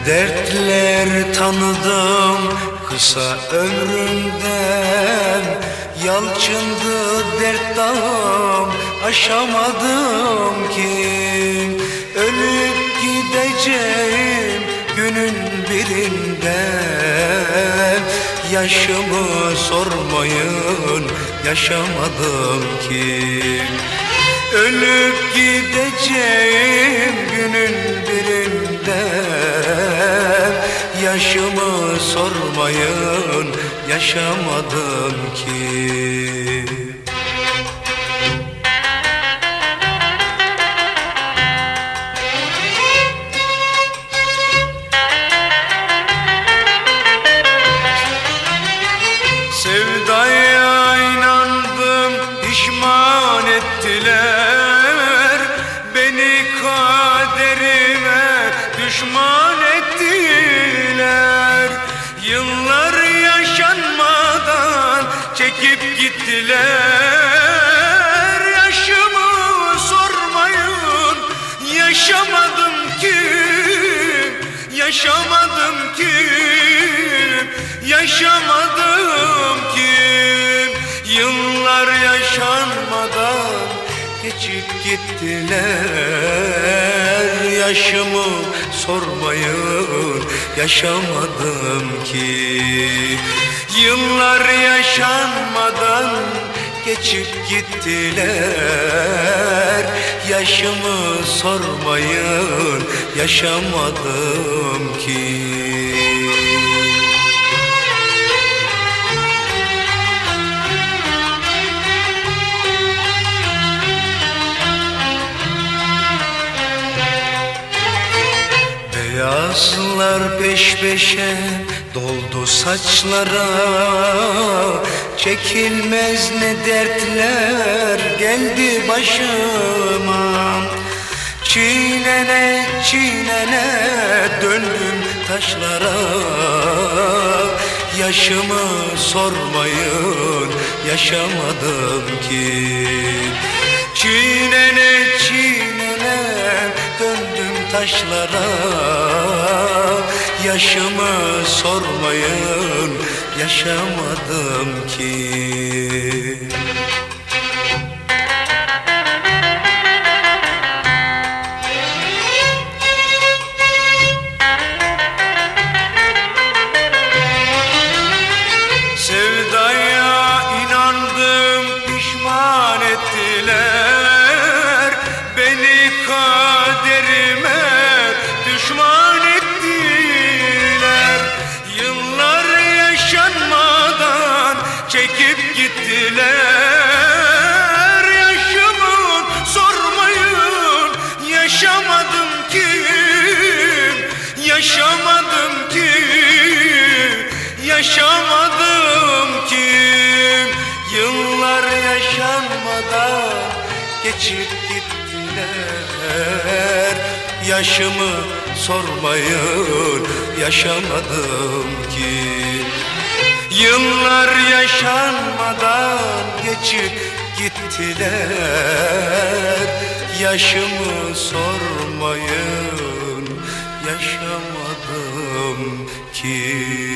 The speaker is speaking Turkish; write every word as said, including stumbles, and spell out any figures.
dertler tanıdım kısa ömrümden. Yalçındı dert dağım, aşamadım ki. Ölüp gideceğim günün birinden. Yaşımı sormayın, yaşamadım ki. Ölüp gideceğim günün birinden. Yaşımı sormayın, yaşamadım ki. Sevdaya inandım, pişman ettiler. Beni kaderime düşman ettiler. Yıllar yaşanmadan çekip gittiler. Yaşımı sormayın, yaşamadım ki. Yaşamadım ki. Yaşamadım ki. Yıllar yaşanmadan geçip gittiler. Yaşımı sormayın, yaşamadım ki. Yıllar yaşanmadan geçip gittiler. Yaşımı sormayın, yaşamadım ki. Beyazlar peş peşe doldu saçlara. Çekilmez ne dertler geldi başıma. Çiğnene çiğnene döndüm taşlara. Yaşımı sormayın, yaşamadım ki. Çiğnene çiğnene döndüm taşlara. Yaşımı sormayın, yaşamadım ki. Sevdaya inandım, pişman ettiler. Beni kaderime düşman ettiler. Yıllar yaşanmadan çekip gittiler. Yaşımı sormayın, yaşamadım ki. Yaşamadım ki. Yaşamadım ki. Yıllar yaşanmadan geçip gittiler. Yaşımı sormayın, yaşamadım ki. Yıllar yaşanmadan geçip gittiler. Yaşımı sormayın, yaşamadım ki.